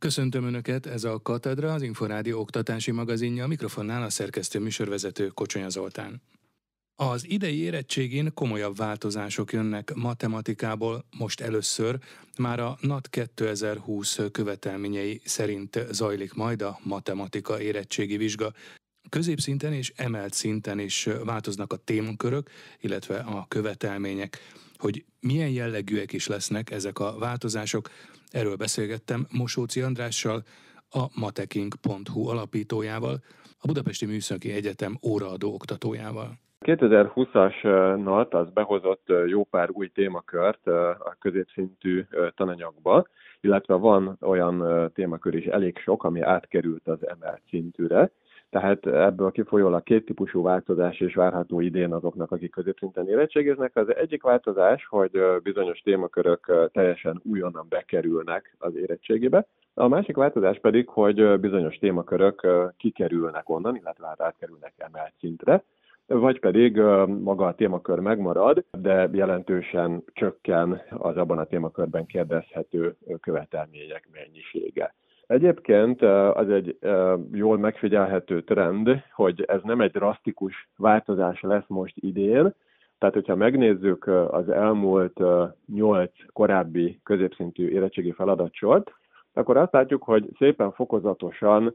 Köszöntöm Önöket, ez a Katedra, az Inforádió oktatási magazinja, a mikrofonnál a szerkesztő műsorvezető Kocsonya Zoltán. Az idei érettségén komolyabb változások jönnek matematikából most először, már a NAT 2020 követelményei szerint zajlik majd a matematika érettségi vizsga. Középszinten és emelt szinten is változnak a témakörök, illetve a követelmények. Hogy milyen jellegűek is lesznek ezek a változások, erről beszélgettem Mosóczy Andrással, a mateking.hu alapítójával, a Budapesti Műszaki Egyetem óraadó oktatójával. 2020-as NAT az behozott jó pár új témakört a középszintű tananyagba, illetve van olyan témakör is elég sok, ami átkerült az emelt szintűre. Tehát ebből kifolyólag két típusú változás is várható idén azoknak, akik középszinten érettségiznek. Az egyik változás, hogy bizonyos témakörök teljesen újonnan bekerülnek az érettségébe. A másik változás pedig, hogy bizonyos témakörök kikerülnek onnan, illetve átkerülnek emelt szintre, vagy pedig maga a témakör megmarad, de jelentősen csökken az abban a témakörben kérdezhető követelmények mennyisége. Egyébként az egy jól megfigyelhető trend, hogy ez nem egy drasztikus változás lesz most idén. Tehát, hogyha megnézzük az elmúlt 8 korábbi középszintű érettségi feladatsort, akkor azt látjuk, hogy szépen fokozatosan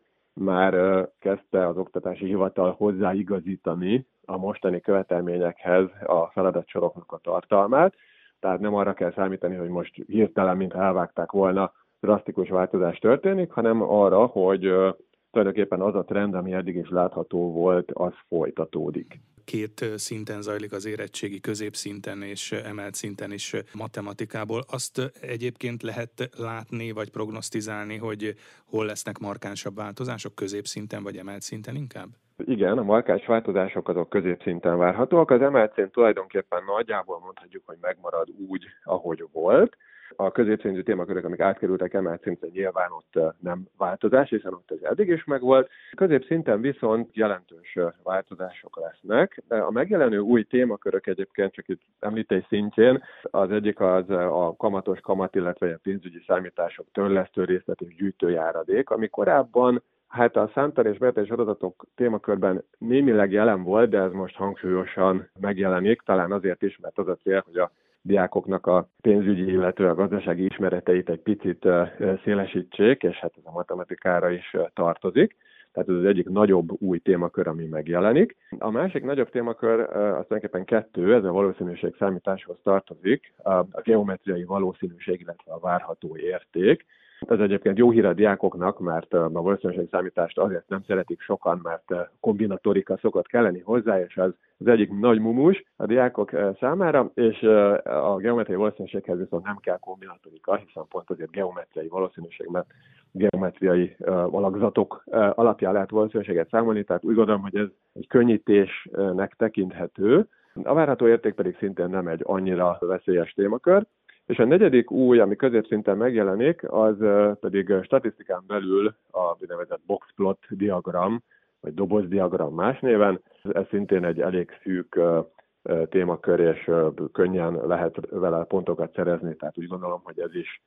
már kezdte az oktatási hivatal hozzáigazítani a mostani követelményekhez a feladatsoroknak a tartalmát. Tehát nem arra kell számítani, hogy most hirtelen, mintha elvágták volna, drasztikus változás történik, hanem arra, hogy tulajdonképpen az a trend, ami eddig is látható volt, az folytatódik. Két szinten zajlik az érettségi, középszinten és emelt szinten is matematikából. Azt egyébként lehet látni, vagy prognosztizálni, hogy hol lesznek markánsabb változások, középszinten vagy emelt szinten inkább? Igen, a markáns változások azok középszinten várhatóak. Az emelt szint tulajdonképpen nagyjából mondhatjuk, hogy megmarad úgy, ahogy volt. A középszintű témakörök, amik átkerültek emelt szintre, nyilván ott nem változás, hiszen ott ez eddig is megvolt. Középszinten viszont jelentős változások lesznek. A megjelenő új témakörök egyébként csak itt említés szintjén, az egyik az a kamatos kamat, illetve a pénzügyi számítások törlesztő részlet és gyűjtőjáradék, ami korábban a számtani és betéti sorozatok témakörben némileg jelen volt, de ez most hangsúlyosan megjelenik, talán azért is, mert az a cél, hogy a diákoknak a pénzügyi, illetve a gazdasági ismereteit egy picit szélesítsék, és hát ez a matematikára is tartozik. Tehát ez az egyik nagyobb új témakör, ami megjelenik. A másik nagyobb témakör, az tulajdonképpen kettő, ez a valószínűségszámításhoz tartozik, a geometriai valószínűség, illetve a várható érték. Ez egyébként jó hír a diákoknak, mert a valószínűségszámítást azért nem szeretik sokan, mert kombinatorika szokott kelleni hozzá, és az egyik nagy mumus a diákok számára, és a geometriai valószínűséghez viszont nem kell kombinatorika, hiszen pont azért geometriai valószínűség, mert geometriai alakzatok alapján lehet valószínűséget számolni, tehát úgy gondolom, hogy ez egy könnyítésnek tekinthető. A várható érték pedig szintén nem egy annyira veszélyes témakör. És a negyedik új, ami középszinten megjelenik, az pedig statisztikán belül a úgynevezett boxplot diagram, vagy dobozdiagram más néven. Ez szintén egy elég szűk témakör, és könnyen lehet vele pontokat szerezni, tehát úgy gondolom, hogy ez is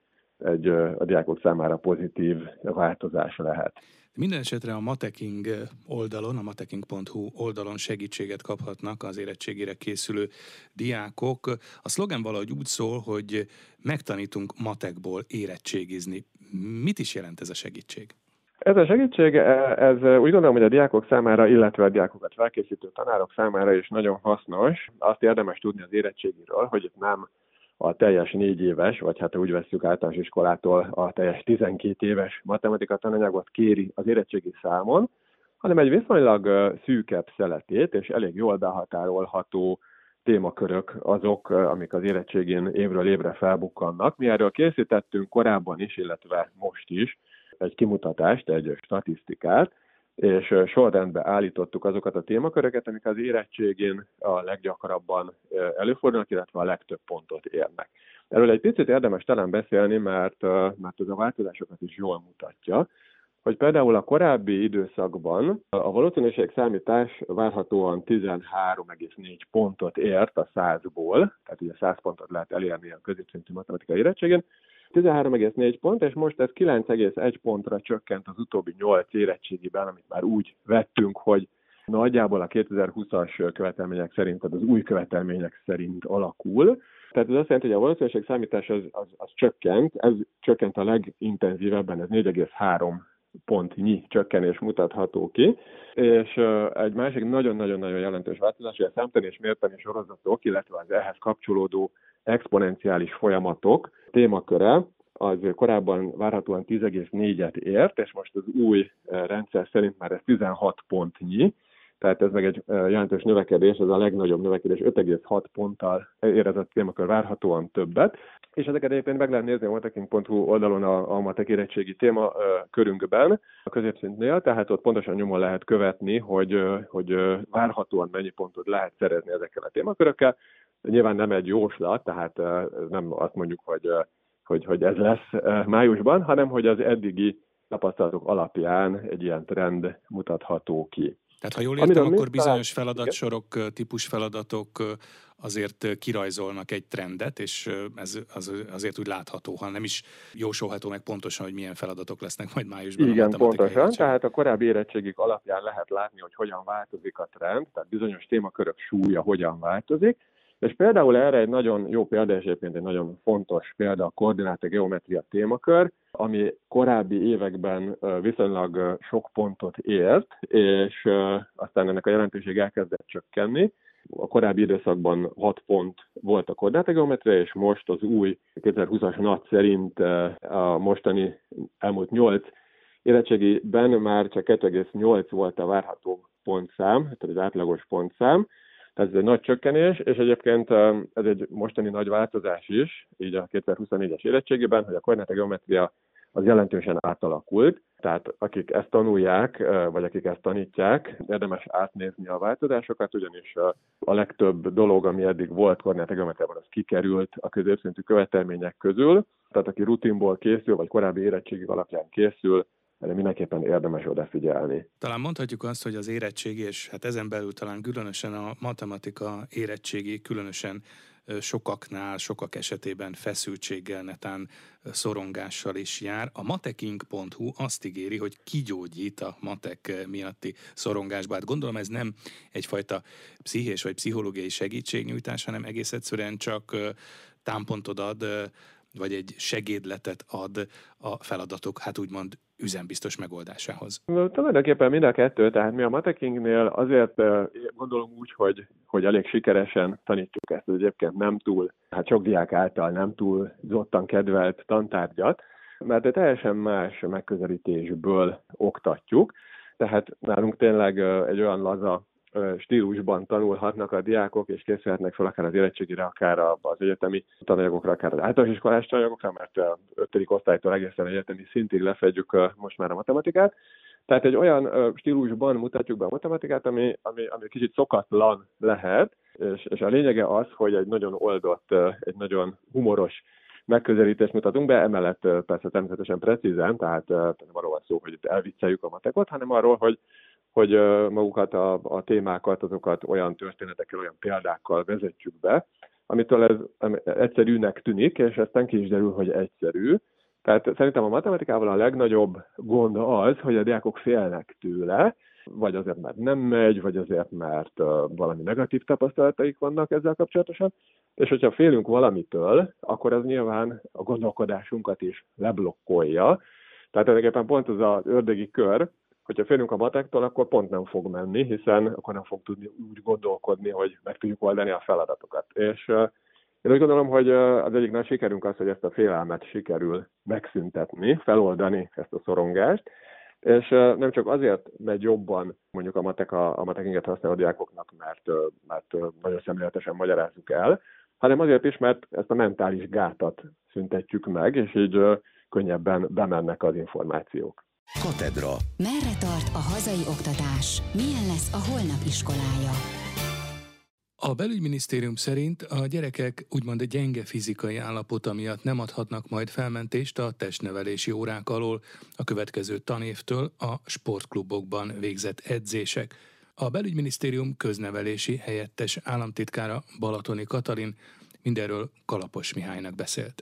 a diákok számára pozitív változás lehet. Minden esetre a Mateking oldalon, a mateking.hu oldalon segítséget kaphatnak az érettségére készülő diákok. A szlogen valahogy úgy szól, hogy megtanítunk matekból érettségizni. Mit is jelent ez a segítség? Ez a segítség, ez úgy gondolom, hogy a diákok számára, illetve a diákokat felkészítő tanárok számára is nagyon hasznos. Azt érdemes tudni az érettségiről, hogy itt nem a teljes 4 éves, vagy hát úgy vesszük általános iskolától a teljes 12 éves matematika tananyagot kéri az érettségi számon, hanem egy viszonylag szűkebb szeletét és elég jól behatárolható témakörök azok, amik az érettségén évről évre felbukkannak. Mi erről készítettünk korábban is, illetve most is egy kimutatást, egy statisztikát, és sorrendbe állítottuk azokat a témaköröket, amik az érettségén a leggyakrabban előfordulnak, illetve a legtöbb pontot érnek. Erről egy picit érdemes talán beszélni, mert ez a változásokat is jól mutatja, hogy például a korábbi időszakban a valószínűségszámítás várhatóan 13,4 pontot ért a 100-ból, tehát ugye 100 pontot lehet elérni a középszintű matematikai érettségén, 13,4 pont, és most ez 9,1 pontra csökkent az utóbbi 8 érettségiben, amit már úgy vettünk, hogy nagyjából a 2020-as követelmények szerint, tehát az új követelmények szerint alakul. Tehát ez azt jelenti, hogy a valószínűségszámítás az csökkent, ez csökkent a legintenzívebben, ez 4,3 pontnyi csökkenés mutatható ki, és egy másik nagyon-nagyon-nagyon jelentős változás, hogy a számtani és mértani sorozatok, illetve az ehhez kapcsolódó exponenciális folyamatok témaköre, az korábban várhatóan 10,4-et ért, és most az új rendszer szerint már ez 16 pontnyi, tehát ez meg egy jelentős növekedés, ez a legnagyobb növekedés, 5,6 ponttal ér ez a témakör várhatóan többet. És ezeket egyébként meg lehet nézni a mateking.hu oldalon a matek érettségi téma körünkben, a középszintnél, tehát ott pontosan nyomon lehet követni, hogy várhatóan mennyi pontot lehet szerezni ezekkel a témakörökkel. Nyilván nem egy jóslat, tehát nem azt mondjuk, hogy ez lesz májusban, hanem hogy az eddigi tapasztalatok alapján egy ilyen trend mutatható ki. Tehát ha jól értem, akkor bizonyos feladatsorok, típusfeladatok azért kirajzolnak egy trendet, és ez azért úgy látható, ha nem is jósolható meg pontosan, hogy milyen feladatok lesznek majd májusban. Igen, pontosan. Tehát a korábbi érettségik alapján lehet látni, hogy hogyan változik a trend, tehát bizonyos témakörök súlya hogyan változik, és például erre egy nagyon jó példa, és egyébként egy nagyon fontos példa a koordináta geometria témakör, ami korábbi években viszonylag sok pontot ért, és aztán ennek a jelentőség elkezdett csökkenni. A korábbi időszakban 6 pont volt a koordináta geometria, és most az új 2020-as NAT szerint a mostani elmúlt 8 érettségiben már csak 2,8 volt a várható pontszám, tehát az átlagos pontszám. Tehát ez egy nagy csökkenés, és egyébként ez egy mostani nagy változás is, így a 2024-es érettségében, hogy a koordináta geometria az jelentősen átalakult. Tehát akik ezt tanulják, vagy akik ezt tanítják, érdemes átnézni a változásokat, ugyanis a legtöbb dolog, ami eddig volt koordináta geometriában, az kikerült a középszintű követelmények közül. Tehát aki rutinból készül, vagy korábbi érettségig alapján készül, erre mindenképpen érdemes odafigyelni. Talán mondhatjuk azt, hogy az érettségi, és hát ezen belül talán különösen a matematika érettségi, különösen sokak esetében feszültséggel, netán szorongással is jár. A mateking.hu azt ígéri, hogy kigyógyít a matek miatti szorongásba. Hát gondolom ez nem egyfajta pszichés vagy pszichológiai segítségnyújtás, hanem egész egyszerűen csak támpontot ad, vagy egy segédletet ad a feladatok, hát úgymond üzembiztos megoldásához. Tulajdonképpen mind a kettő, tehát mi a Matekingnél azért gondolom úgy, hogy elég sikeresen tanítjuk ezt, hogy egyébként nem túl, hát sok diák által nem túl zottan kedvelt tantárgyat, mert egy teljesen más megközelítésből oktatjuk, tehát nálunk tényleg egy olyan laza stílusban tanulhatnak a diákok, és készülhetnek fel akár az érettségire, akár az egyetemi tananyagokra, akár az általános iskolás tananyagokra, mert a 5. osztálytól egészen egyetemi szintig lefedjük most már a matematikát. Tehát egy olyan stílusban mutatjuk be a matematikát, ami kicsit szokatlan lehet, és a lényege az, hogy egy nagyon oldott, egy nagyon humoros megközelítést mutatunk be, emellett persze természetesen precízen, tehát nem arról van szó, hogy itt elvicceljük a matekot, hanem arról, hogy magukat a témákat, azokat olyan történetekkel, olyan példákkal vezetjük be, amitől ez egyszerűnek tűnik, és aztán ki is derül, hogy egyszerű. Tehát szerintem a matematikával a legnagyobb gond az, hogy a diákok félnek tőle, vagy azért, mert nem megy, vagy azért, mert valami negatív tapasztalataik vannak ezzel kapcsolatosan, és hogyha félünk valamitől, akkor az nyilván a gondolkodásunkat is leblokkolja. Tehát tulajdonképpen pont az az ördögi kör, hogyha félünk a matektól, akkor pont nem fog menni, hiszen akkor nem fog tudni úgy gondolkodni, hogy meg tudjuk oldani a feladatokat. És én úgy gondolom, hogy az egyik nagy sikerünk az, hogy ezt a félelmet sikerül megszüntetni, feloldani ezt a szorongást, és nem csak azért megy jobban mondjuk a matekinget használó diákoknak, mert nagyon szemléletesen magyarázzuk el, hanem azért is, mert ezt a mentális gátat szüntetjük meg, és így könnyebben bemennek az információk. Katedra. Merre tart a hazai oktatás? Milyen lesz a holnap iskolája? A belügyminisztérium szerint a gyerekek úgymond gyenge fizikai állapota miatt nem adhatnak majd felmentést a testnevelési órák alól a következő tanévtől a sportklubokban végzett edzések. A belügyminisztérium köznevelési helyettes államtitkára Balatoni Katalin mindenről Kalapos Mihálynak beszélt.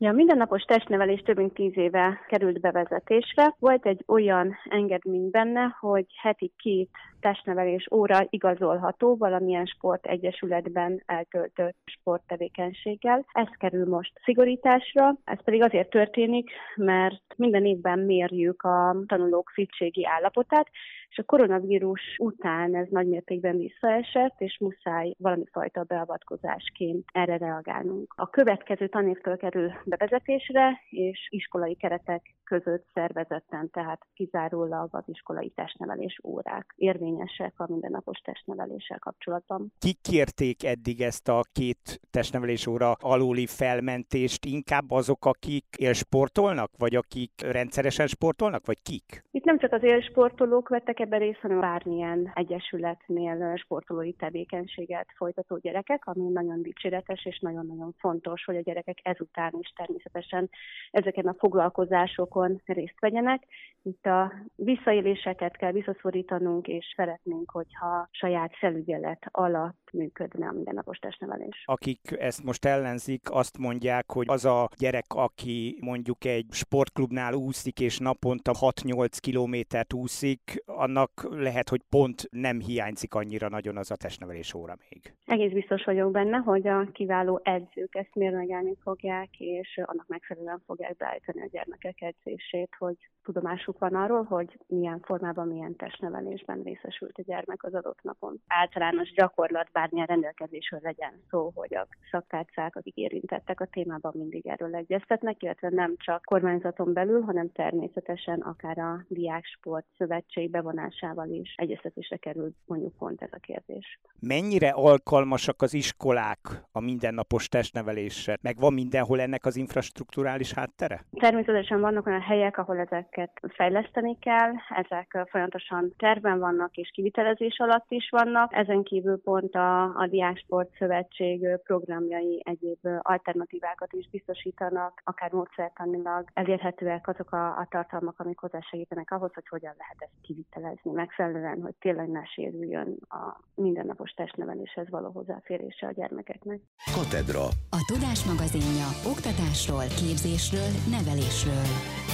A mindennapos testnevelés több mint 10 éve került bevezetésre. Volt egy olyan engedmény benne, hogy heti 2 testnevelés óra igazolható valamilyen sportegyesületben eltöltött sporttevékenységgel. Ez kerül most szigorításra, ez pedig azért történik, mert minden évben mérjük a tanulók fittségi állapotát, és a koronavírus után ez nagymértékben visszaesett, és muszáj valami fajta beavatkozásként erre reagálnunk. A következő tanévtől kerül bevezetésre, és iskolai keretek között szervezetten, tehát kizárólag az iskolai testnevelés órák érvényesek a mindennapos testneveléssel kapcsolatban. Kik kérték eddig ezt a 2 testnevelés óra aluli felmentést? Inkább azok, akik élsportolnak, vagy akik rendszeresen sportolnak, vagy kik? Itt nem csak az élsportolók vettek ebben részt, hanem bármilyen egyesületnél sportolói tevékenységet folytató gyerekek, ami nagyon dicséretes és nagyon-nagyon fontos, hogy a gyerekek ezután is természetesen ezeken a foglalkozásokon részt vegyenek. Itt a visszaéléseket kell visszaszorítanunk, és szeretnénk, hogyha saját felügyelet alatt működne a mindennapos testnevelés. Akik ezt most ellenzik, azt mondják, hogy az a gyerek, aki mondjuk egy sportklubnál úszik, és naponta 6-8 kilométert úszik, annak lehet, hogy pont nem hiányzik annyira nagyon az a testnevelés óra még. Egész biztos vagyok benne, hogy a kiváló edzők ezt mérlegelni fogják, és annak megfelelően fogják beállítani a gyermekek edzését, hogy tudomásuk van arról, hogy milyen formában, milyen testnevelésben részesült a gyermek az adott napon. Általános gyakorlat bármilyen rendelkezésről legyen szó, hogy a szaktárcák, akik érintettek a témában, mindig erről egyeztetnek, illetve nem csak kormányzaton belül, hanem természetesen akár a Diáksport Szövetség bevonásával is egyeztetésre kerül mondjuk pont ez a kérdés. Mennyire alkalmasak az iskolák a mindennapos testnevelésre? Meg van mindenhol ennek az infrastrukturális háttere? Természetesen vannak olyan helyek, ahol ezeket fejleszteni kell, ezek folyamatosan tervben vannak és kivitelezés alatt is vannak. Ezen kívül pont a Diáksport Szövetség programjai egyéb alternatívákat is biztosítanak, akár módszertanilag elérhetőek azok a tartalmak, amik hozzásegítenek ahhoz, hogy hogyan lehet ezt kivitelezni megfelelően, hogy tényleg ne sérüljön a mindennapos testneveléshez való hozzáférése a gyermekeknek. Katedra. A Tudás magazinja oktatásról, képzésről, nevelésről.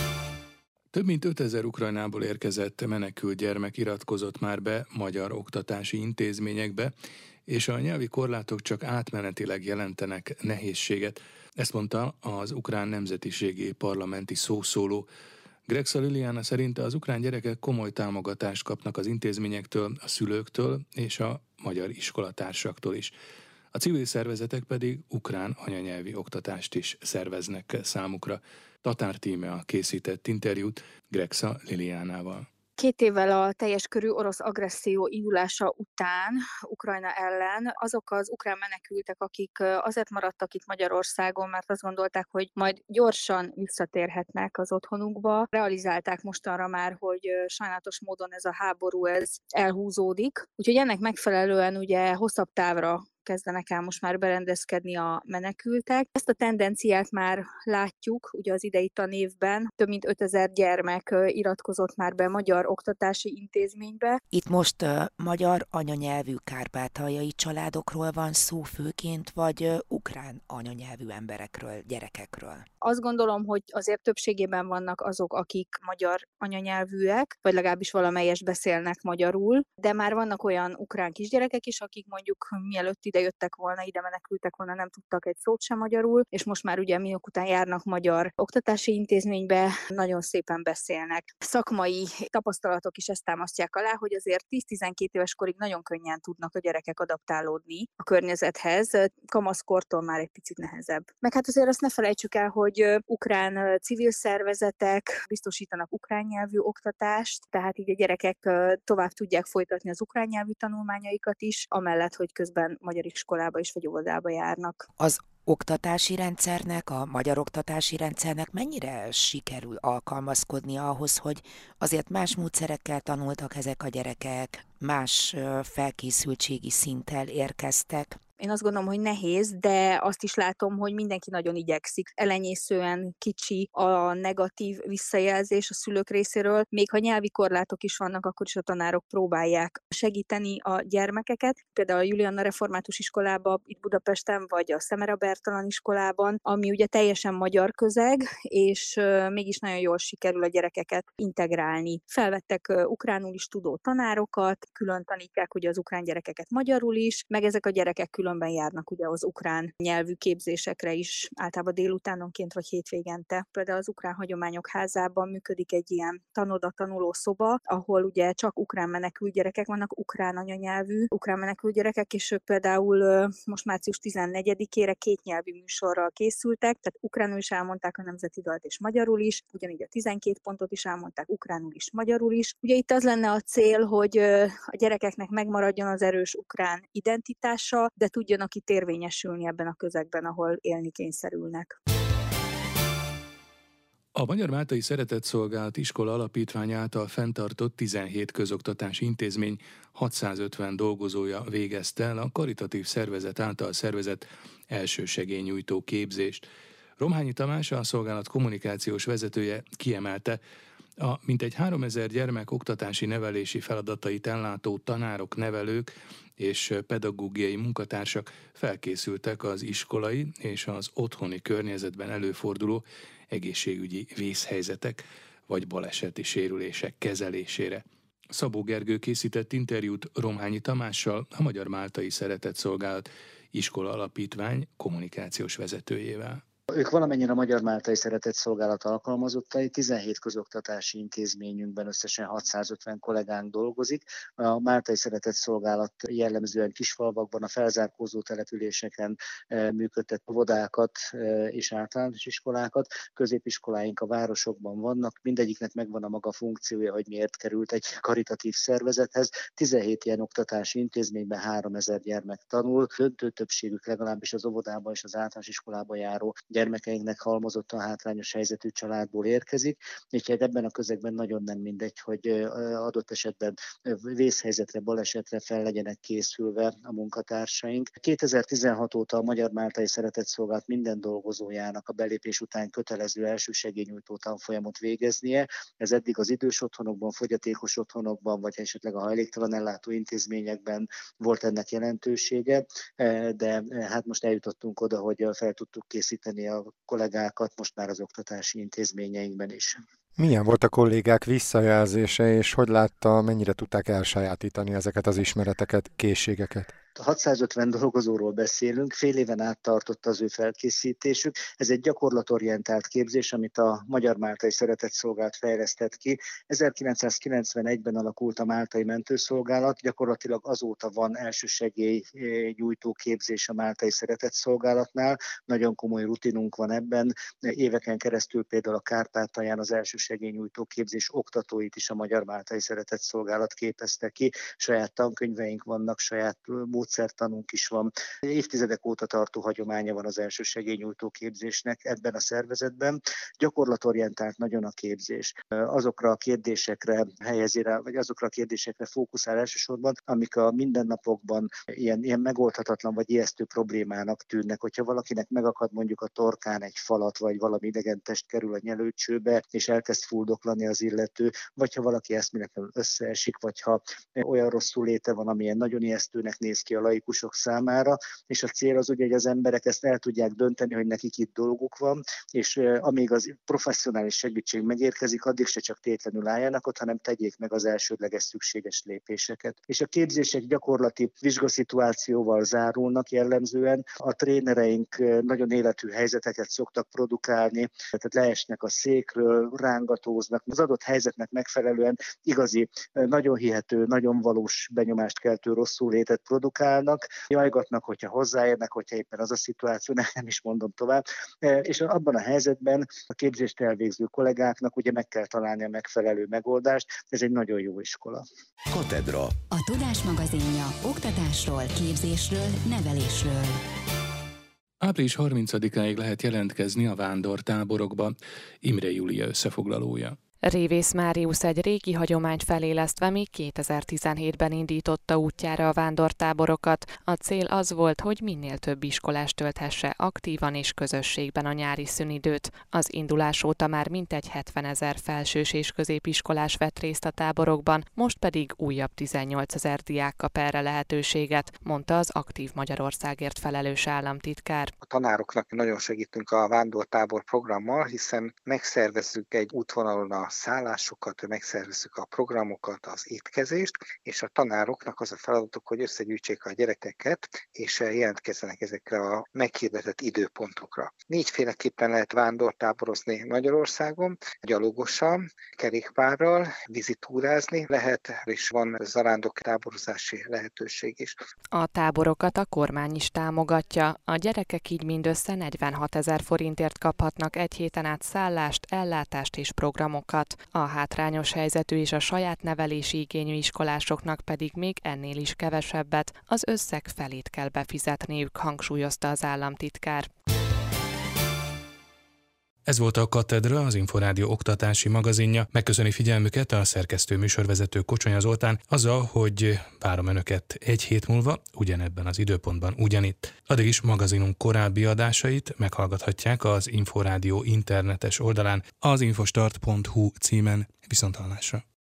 Több mint 5000 Ukrajnából érkezett menekült gyermek iratkozott már be magyar oktatási intézményekbe, és a nyelvi korlátok csak átmenetileg jelentenek nehézséget. Ezt mondta az ukrán nemzetiségi parlamenti szószóló. Grexa Liliana szerint az ukrán gyerekek komoly támogatást kapnak az intézményektől, a szülőktől és a magyar iskolatársaktól is. A civil szervezetek pedig ukrán anyanyelvi oktatást is szerveznek számukra. Tatár Tímea készített interjút Grexa Liliánával. 2 évvel a teljes körű orosz agresszió indulása után Ukrajna ellen azok az ukrán menekültek, akik azért maradtak itt Magyarországon, mert azt gondolták, hogy majd gyorsan visszatérhetnek az otthonukba, realizálták mostanra már, hogy sajnálatos módon ez a háború elhúzódik. Úgyhogy ennek megfelelően ugye hosszabb távra kezdenek el most már berendezkedni a menekültek. Ezt a tendenciát már látjuk, ugye az idei tanévben több mint 5000 gyermek iratkozott már be magyar oktatási intézménybe. Itt most magyar anyanyelvű kárpátaljai családokról van szó főként, vagy ukrán anyanyelvű emberekről, gyerekekről? Azt gondolom, hogy azért többségében vannak azok, akik magyar anyanyelvűek, vagy legalábbis valamelyest beszélnek magyarul, de már vannak olyan ukrán kisgyerekek is, akik mondjuk mielőtt ide jöttek volna, ide menekültek volna, nem tudtak egy szót sem magyarul, és most már ugye minek után járnak magyar oktatási intézménybe, nagyon szépen beszélnek. Szakmai tapasztalatok is ezt támasztják alá, hogy azért 10-12 éves korig nagyon könnyen tudnak a gyerekek adaptálódni a környezethez, kamaszkortól már egy picit nehezebb. Meg hát azért azt ne felejtsük el, hogy ukrán civil szervezetek biztosítanak ukrán nyelvű oktatást, tehát így a gyerekek tovább tudják folytatni az ukrán nyelvű tanulmányaikat is, amellett, hogy közben magyar iskolába is vagy óvodába járnak. Az oktatási rendszernek, a magyar oktatási rendszernek mennyire sikerül alkalmazkodni ahhoz, hogy azért más módszerekkel tanultak ezek a gyerekek, más felkészültségi szinttel érkeztek? Én azt gondolom, hogy nehéz, de azt is látom, hogy mindenki nagyon igyekszik. Elenyészően kicsi a negatív visszajelzés a szülők részéről. Még ha nyelvi korlátok is vannak, akkor is a tanárok próbálják segíteni a gyermekeket. Például a Julianna Református Iskolában itt Budapesten, vagy a Szemere Bertalan iskolában, ami ugye teljesen magyar közeg, és mégis nagyon jól sikerül a gyerekeket integrálni. Felvettek ukránul is tudó tanárokat, külön tanítják ugye az ukrán gyerekeket magyarul is, meg ezek a gyerekek különben járnak ugye az ukrán nyelvű képzésekre is, általában délutánonként vagy hétvégente. Például az Ukrán Hagyományok Házában működik egy ilyen tanoda-tanuló szoba, ahol ugye csak ukrán menekült gyerekek vannak, ukrán anyanyelvű ukrán menekült gyerekek, és ők például most március 14-ére 2 nyelvű műsorral készültek, tehát ukránul is elmondták a nemzeti dalt és magyarul is, ugyanígy a 12 pontot is elmondták ukránul is, magyarul is. Ugye itt az lenne a cél, hogy a gyerekeknek megmaradjon az erős ukrán identitása, de tudjanak itt érvényesülni ebben a közegben, ahol élni kényszerülnek. A Magyar Máltai Szeretetszolgálat Iskola Alapítvány által fenntartott 17 közoktatási intézmény 650 dolgozója végezte el a karitatív szervezet által szervezett elsősegélynyújtó képzést. Romhányi Tamás, a szolgálat kommunikációs vezetője kiemelte, a mintegy 3000 gyermek oktatási nevelési feladatait ellátó tanárok, nevelők és pedagógiai munkatársak felkészültek az iskolai és az otthoni környezetben előforduló egészségügyi vészhelyzetek vagy baleseti sérülések kezelésére. Szabó Gergő készített interjút Romhányi Tamással, a Magyar Máltai Szeretetszolgálat Iskola Alapítvány kommunikációs vezetőjével. Ők valamennyire a Magyar Máltai Szeretetszolgálat alkalmazottai, 17 közoktatási intézményünkben összesen 650 kollégánk dolgozik. A Máltai Szeretetszolgálat jellemzően kisfalvakban, a felzárkózó településeken működtet óvodákat és általános iskolákat. Középiskoláink a városokban vannak, mindegyiknek megvan a maga funkciója, hogy miért került egy karitatív szervezethez. 17 ilyen oktatási intézményben 3000 gyermek tanul, döntő többségük legalábbis az óvodában és az általános iskolában járó gyermekeinknek halmozottan hátrányos helyzetű családból érkezik, úgyhogy ebben a közegben nagyon nem mindegy, hogy adott esetben vészhelyzetre, balesetre fel legyenek készülve a munkatársaink. 2016 óta a Magyar Máltai Szeretetszolgálat minden dolgozójának a belépés után kötelező elsősegélynyújtó tanfolyamot végeznie. Ez eddig az idős otthonokban, fogyatékos otthonokban, vagy esetleg a hajléktalan ellátó intézményekben volt ennek jelentősége, de hát most eljutottunk oda, hogy fel tudtuk készíteni a kollégákat most már az oktatási intézményeinkben is. Milyen volt a kollégák visszajelzése, és hogy látta, mennyire tudták elsajátítani ezeket az ismereteket, készségeket? 650 dolgozóról beszélünk, fél éven át tartott az ő felkészítésük. Ez egy gyakorlatorientált képzés, amit a Magyar Máltai Szeretetszolgálat fejlesztett ki. 1991-ben alakult a Máltai Mentőszolgálat, gyakorlatilag azóta van elsősegélynyújtó képzés a Máltai Szeretetszolgálatnál. Nagyon komoly rutinunk van ebben. Éveken keresztül például a Kárpátalján az elsősegélynyújtó képzés oktatóit is a Magyar Máltai Szeretetszolgálat képezte ki. Saját tankönyveink vannak, saját módszertanunk is van. Évtizedek óta tartó hagyománya van az elsősegélynyújtó képzésnek ebben a szervezetben. Gyakorlatorientált nagyon a képzés. Azokra a kérdésekre helyezi rá, vagy azokra a kérdésekre fókuszál elsősorban, amik a mindennapokban ilyen megoldhatatlan vagy ijesztő problémának tűnnek. Hogyha valakinek megakad mondjuk a torkán egy falat, vagy valami idegen test kerül a nyelőcsőbe, és elkezd fuldoklani az illető, vagy ha valaki eszméletlenül összeesik, vagy ha olyan rosszul léte van, amilyen nagyon ijesztőnek néz ki a laikusok számára, és a cél az ugye, hogy az emberek ezt el tudják dönteni, hogy nekik itt dolguk van, és amíg az professzionális segítség megérkezik, addig se csak tétlenül álljanak ott, hanem tegyék meg az elsődleges szükséges lépéseket. És a képzések gyakorlati vizsgaszituációval zárulnak jellemzően. A trénereink nagyon életű helyzeteket szoktak produkálni, tehát leesnek a székről, rángatóznak, az adott helyzetnek megfelelően igazi, nagyon hihető, nagyon valós benyomást keltő rosszul létet produkálnak, jajgatnak, hogyha hozzáérnek, hogyha éppen az a szituáció, nem is mondom tovább. És abban a helyzetben a képzést elvégző kollégáknak ugye meg kell találni a megfelelő megoldást. Ez egy nagyon jó iskola. Katedra. A Tudás magazinja oktatásról, képzésről, nevelésről. Április 30-áig lehet jelentkezni a vándortáborokba. Imre Júlia összefoglalója. Révész Máriusz egy régi hagyományt felélesztve még 2017-ben indította útjára a vándortáborokat. A cél az volt, hogy minél több iskolás tölthesse aktívan és közösségben a nyári szünidőt. Az indulás óta már mintegy 70 000 felsős és középiskolás vett részt a táborokban, most pedig újabb 18 000 diák kap erre lehetőséget, mondta az Aktív Magyarországért felelős államtitkár. A tanároknak nagyon segítünk a vándortábor programmal, hiszen megszervezzük egy útvonalon a szállásokat, megszervezzük a programokat, az étkezést, és a tanároknak az a feladatuk, hogy összegyűjtsék a gyerekeket, és jelentkezzenek ezekre a meghirdetett időpontokra. 4-féleképpen lehet vándortáborozni Magyarországon, gyalogosan, kerékpárral, vizitúrázni lehet, és van zarándoktáborozási lehetőség is. A táborokat a kormány is támogatja. A gyerekek így mindössze 46 000 forintért kaphatnak egy héten át szállást, ellátást és programokat. A hátrányos helyzetű és a saját nevelési igényű iskolásoknak pedig még ennél is kevesebbet, az összeg felét kell befizetniük, hangsúlyozta az államtitkár. Ez volt a Katedra, az Inforádió oktatási magazinja. Megköszöni figyelmüket a szerkesztő műsorvezető Kocsonya Zoltán, azzal, hogy várom Önöket egy hét múlva, ugyanebben az időpontban, ugyanitt. Addig is magazinunk korábbi adásait meghallgathatják az Inforádió internetes oldalán, az infostart.hu címen. Viszonthallásra.